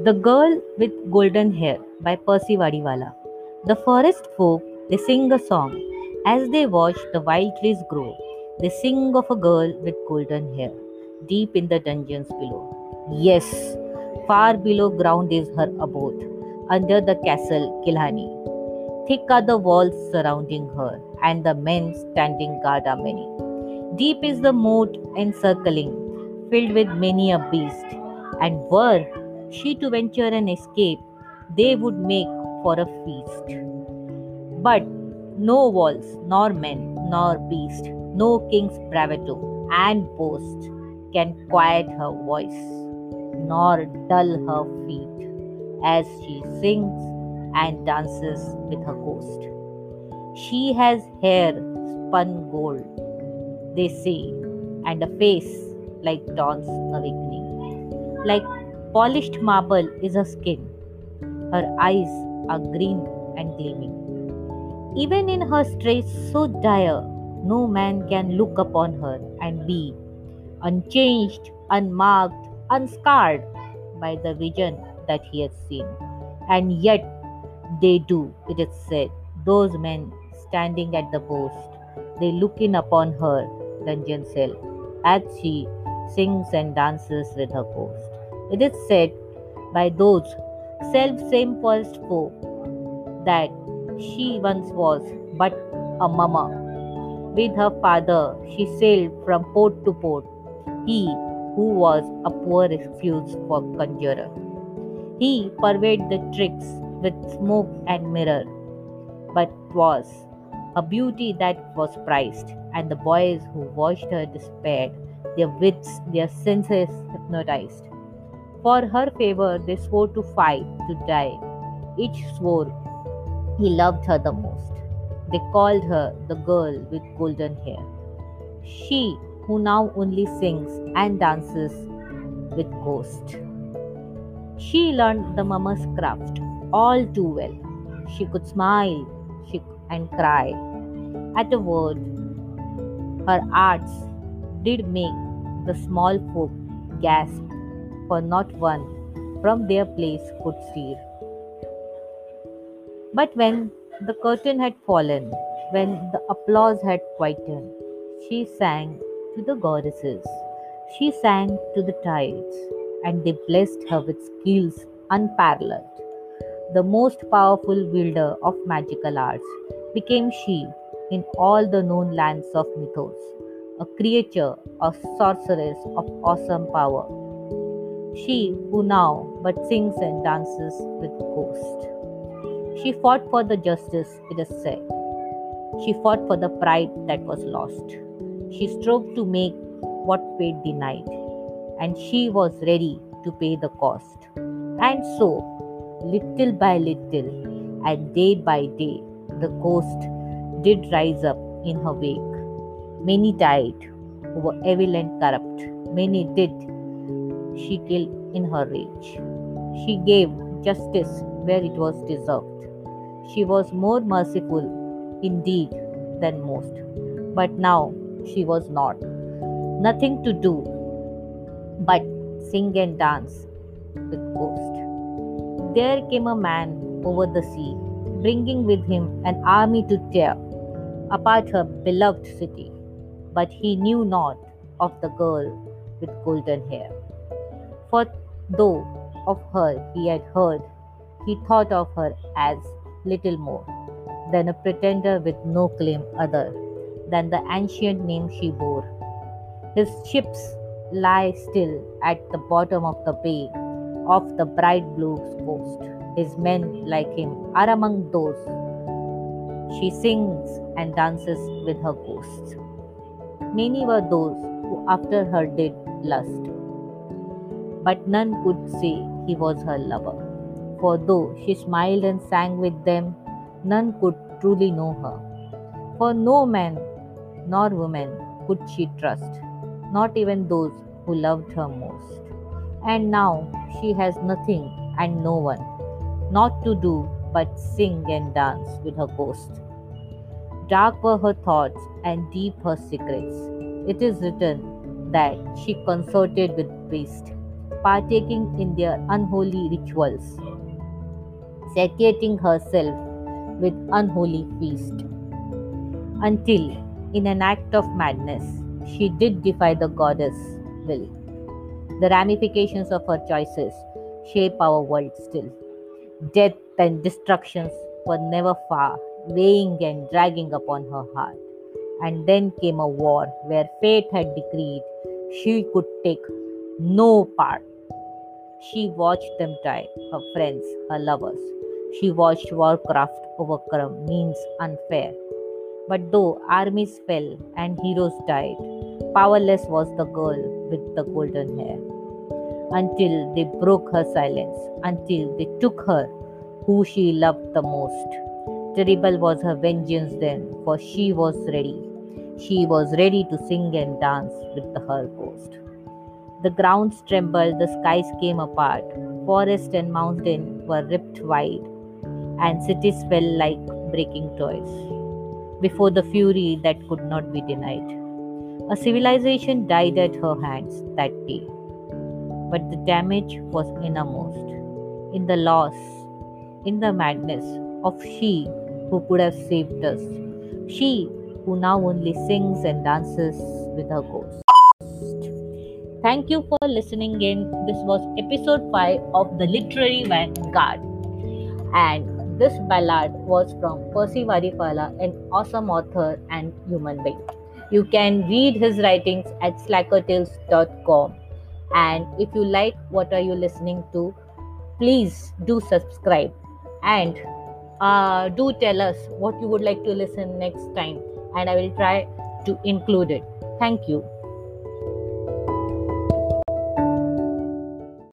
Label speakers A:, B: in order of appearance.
A: The Girl with Golden Hair by Percy Vadiwala. The forest folk, they sing a song. As they watch the wild trees grow, they sing of a girl with golden hair, deep in the dungeons below. Yes, far below ground is her abode, under the castle Kilhani. Thick are the walls surrounding her, and the men standing guard are many. Deep is the moat encircling, filled with many a beast, and were she to venture and escape, they would make for a feast. But no walls, nor men, nor beast, no king's bravado and boast can quiet her voice, nor dull her feet, as she sings and dances with her ghost. She has hair spun gold, they say, and a face like dawn's awakening. Like polished marble is her skin, her eyes are green and gleaming. Even in her straits so dire, no man can look upon her and be unchanged, unmarked, unscarred by the vision that he has seen. And yet they do, it is said, those men standing at the post, they look in upon her dungeon cell as she sings and dances with her ghost. It is said by those self same forest folk that she once was but a mama. With her father, she sailed from port to port, he who was a poor excuse for conjurer. He purveyed the tricks with smoke and mirror, but 'twas a beauty that was prized, and the boys who watched her despaired, their wits, their senses hypnotized. For her favor they swore to fight, to die. Each swore he loved her the most. They called her the girl with golden hair. She who now only sings and dances with ghosts. She learned the mama's craft all too well. She could smile and cry. At a word, her arts did make the small folk gasp, for not one from their place could stir. But when the curtain had fallen, when the applause had quietened, she sang to the goddesses. She sang to the tides, and they blessed her with skills unparalleled. The most powerful wielder of magical arts became she in all the known lands of mythos, a creature, a sorceress of awesome power. She who now but sings and dances with ghosts. She fought for the justice, it is said. She fought for the pride that was lost. She strove to make what fate denied, and she was ready to pay the cost. And so, little by little, and day by day, the ghost did rise up in her wake. Many died, who were evil and corrupt. Many did she kill in her rage. She gave justice where it was deserved. She was more merciful indeed than most. But now she was not. Nothing to do but sing and dance with ghosts. There came a man over the sea, bringing with him an army to tear apart her beloved city. But he knew not of the girl with golden hair. For though of her he had heard, he thought of her as little more than a pretender with no claim other than the ancient name she bore. His ships lie still at the bottom of the bay of the bright blue coast. His men, like him, are among those. She sings and dances with her ghosts. Many were those who after her did lust, but none could say he was her lover. For though she smiled and sang with them, none could truly know her. For no man nor woman could she trust, not even those who loved her most. And now she has nothing and no one, not to do but sing and dance with her ghost. Dark were her thoughts and deep her secrets. It is written that she consorted with beasts, partaking in their unholy rituals, satiating herself with unholy feast, until, in an act of madness, she did defy the goddess' will. The ramifications of her choices shape our world still. Death and destructions were never far, weighing and dragging upon her heart. And then came a war where fate had decreed she could take no part. She watched them die, her friends, her lovers. She watched warcraft overcome means unfair. But though armies fell and heroes died, powerless was the girl with the golden hair. Until they broke her silence, until they took her who she loved the most. Terrible was her vengeance then, for she was ready. She was ready to sing and dance with her ghost. The grounds trembled, the skies came apart, forest and mountain were ripped wide, and cities fell like breaking toys before the fury that could not be denied. A civilization died at her hands that day, but the damage was innermost, in the loss, in the madness of she who could have saved us, she who now only sings and dances with her ghost. Thank you for listening in. This was episode 5 of The Literary Vanguard. And this ballad was from Percy Vadifala, an awesome author and human being. You can read his writings at slackertales.com. And if you like what are you listening to, please do subscribe and do tell us what you would like to listen next time, and I will try to include it. Thank you.